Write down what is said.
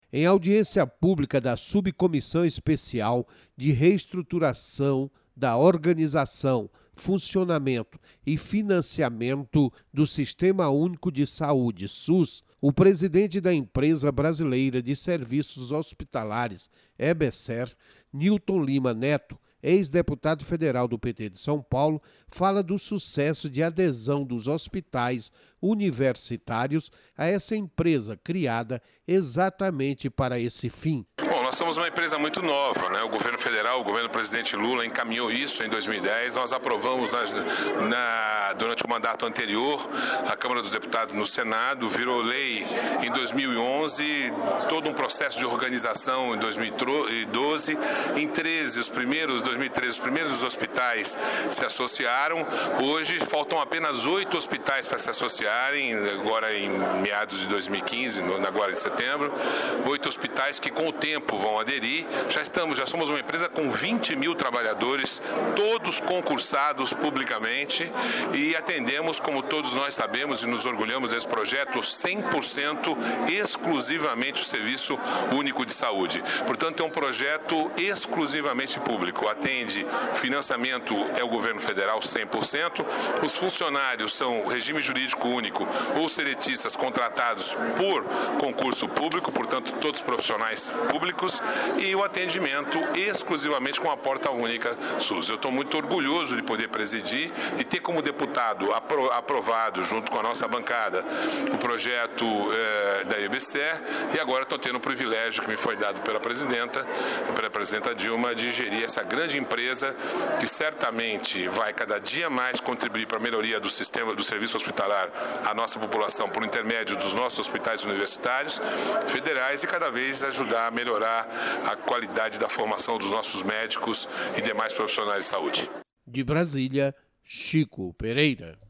Em audiência pública da Subcomissão Especial de Reestruturação da Organização, Funcionamento e Financiamento do Sistema Único de Saúde, SUS, o presidente da Empresa Brasileira de Serviços Hospitalares, EBSER, Nilton Lima Neto, ex-deputado federal do PT de São Paulo, fala do sucesso de adesão dos hospitais universitários a essa empresa criada exatamente para esse fim. Bom, nós somos uma empresa muito nova, né? O governo federal, o governo do presidente Lula encaminhou isso em 2010. Nós aprovamos durante o mandato anterior, a Câmara dos Deputados no Senado, virou lei em 2011, todo um processo de organização em 2012. Em 2013, os primeiros hospitais se associaram. Hoje faltam apenas 8 hospitais para se associarem, agora em meados de 2015, agora em setembro. 8 hospitais que com o tempo vão aderir. Já somos uma empresa com 20 mil trabalhadores, todos concursados publicamente, e atendemos, como todos nós sabemos e nos orgulhamos desse projeto, 100% exclusivamente o Serviço Único de Saúde. Portanto, é um projeto exclusivamente público. Atende, financiamento é o governo federal 100%, os funcionários são regime jurídico único ou seletistas contratados por concurso público, portanto, todos profissionais públicos, e o atendimento exclusivamente com a porta única SUS. Eu estou muito orgulhoso de poder presidir e ter como deputado aprovado, junto com a nossa bancada, o projeto da EBSER, e agora estou tendo o privilégio que me foi dado pela presidenta Dilma, de gerir essa grande empresa que certamente vai cada dia mais contribuir para a melhoria do sistema do serviço hospitalar à nossa população por intermédio dos nossos hospitais universitários federais e cada vez ajudar a melhorar a qualidade da formação dos nossos médicos e demais profissionais de saúde. De Brasília, Chico Pereira.